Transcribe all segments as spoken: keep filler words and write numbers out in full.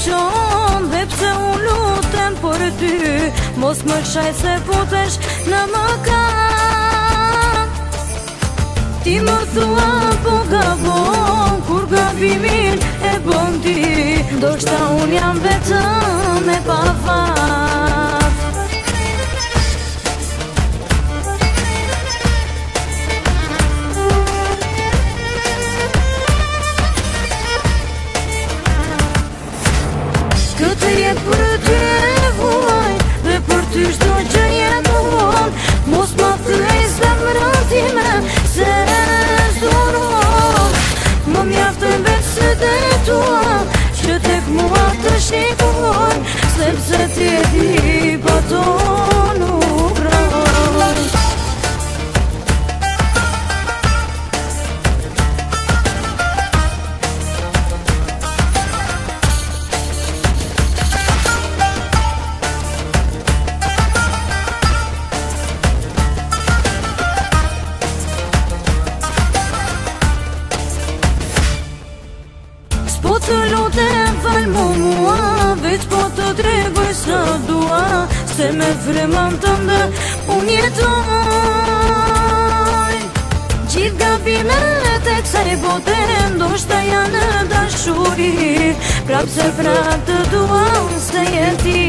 qonë dhe pse u lutem për ty, mos më qaj se putesh në më kam. Ti më thua po gabon, kur gabimin e bën ti, ndoshta unë jam vetëm e pa fat. Këtë jetë për ty e vuaj, dhe për ty shdo që jeton, mos ma thyej zemrën time, se zdoron. Më mjaftën vetë sytë e tua, që tek mua të shikon, sepse ti e di pa to nuk rron. Po të lutem fal mu mua, veç po të tregoj sa dua, se me fremën tënde unë jetoj. Gjithë gabimet e kësaj bote ndoshta janë dashuri, prap se prap të dua se je ti.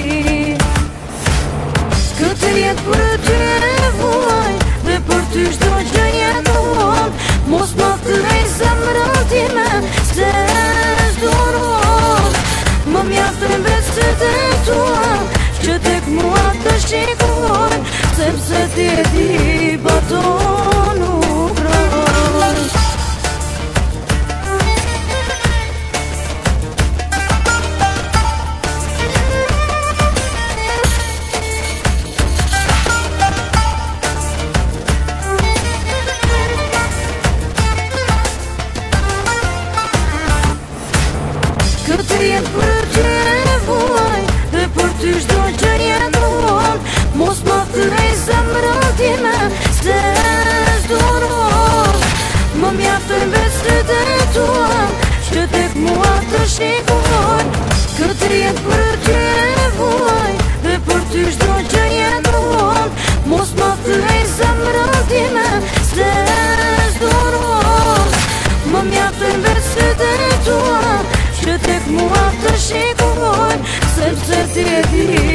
Këtë jetë për ty e vuaj, dhe për ty shdo që jeton, mos ma thyej zemrën time, se zdoron. Më mjaftën vetë sytë e tua, që tek mua të shikon, sepse ti e di pa to nuk rron. Këtë jetë për ty e vuaj, dhe për ty shdo që jeton, mos ma thyej zemrën time, se zdoron. Më mjaftën vetë sytë e tua, që tek mua të shikon. Këtë jetë për ty e vuaj, dhe për ty shdo që jeton, mos ma thyej zemrën time, se zdoron. Më mjaftën vetë sytë e tua, që tek mua të shikon, sepse ti e di